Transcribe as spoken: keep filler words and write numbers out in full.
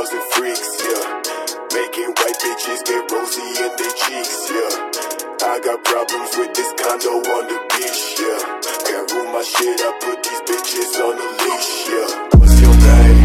thousand freaks, yeah. Making white bitches get rosy in their cheeks, yeah. I got problems with this condo on the beach, yeah. Can't rule my shit, I put these bitches on the leash, yeah. What's your name?